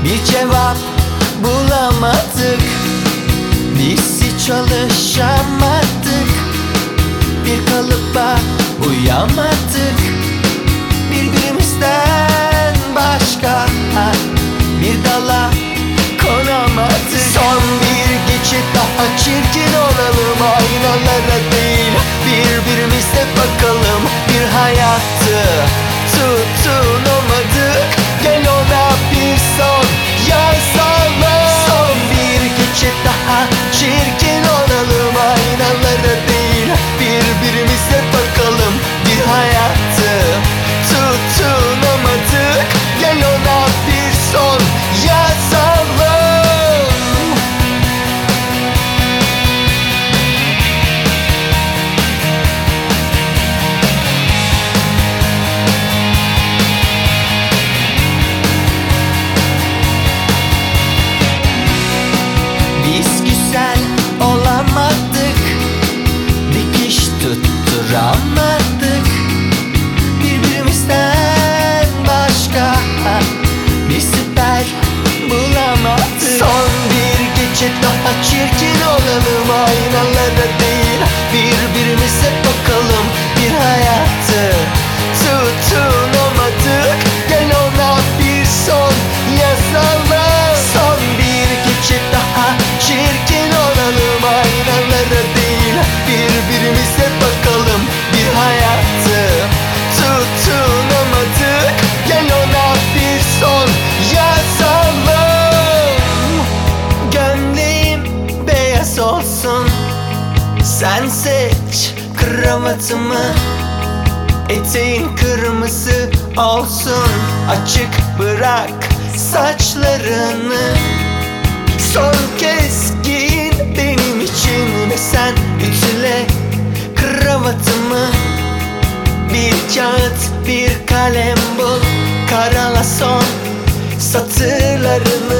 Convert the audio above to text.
Bir cevap bulamadık, biz hiç çalışamadık. Bir kalıba uyamadık, birbirimizden başka bir dala konamadık. Son bir geçit daha, çirkin olalım, aynalara değil birbirimize bakalım. Bir hayattı tutunamadık, gel ona bir son yazalım. Son bir geçit daha, çirkin olalım, aynalara değil birbirimize bakalım. Bir hayattı tutunamadık, gel ona bir son yazalım. Biz güzel olamadık, dikiş tutturamadık. Birbirimizden başka bir siper bulamadık. Son bir gece daha, çirkin olalım, aynalara değil birbirimize bakalım. Bir hayattı tutunamadık, gel ona bir son yazalım. Son bir gece daha, çirkin olalım, aynalara değil birbirimize bakalım. Bir hayattı tutunamadık, gel ona bir son yazalım. Gömleğim beyaz olsun, sen seç kravatımı. Eteğin kırmızı olsun, açık bırak saçlarını. Son kez giyin benim için ve sen ütüle kravatımı. Bir kağıt, bir kalem bul, karala son satırlarını.